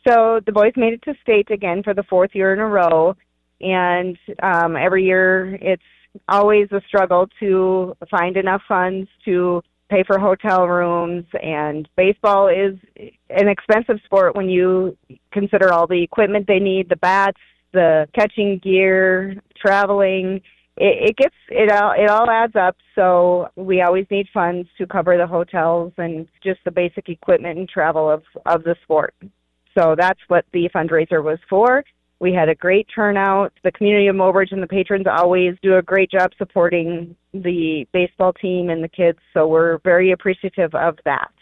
So the boys made it to state again for the fourth year in a row, and every year it's always a struggle to find enough funds to pay for hotel rooms, and baseball is an expensive sport when you consider all the equipment they need, the bats, the catching gear, traveling. It all adds up, so we always need funds to cover the hotels and just the basic equipment and travel of the sport. So that's what the fundraiser was for. We had a great turnout. The community of Mobridge and the patrons always do a great job supporting the baseball team and the kids, so we're very appreciative of that.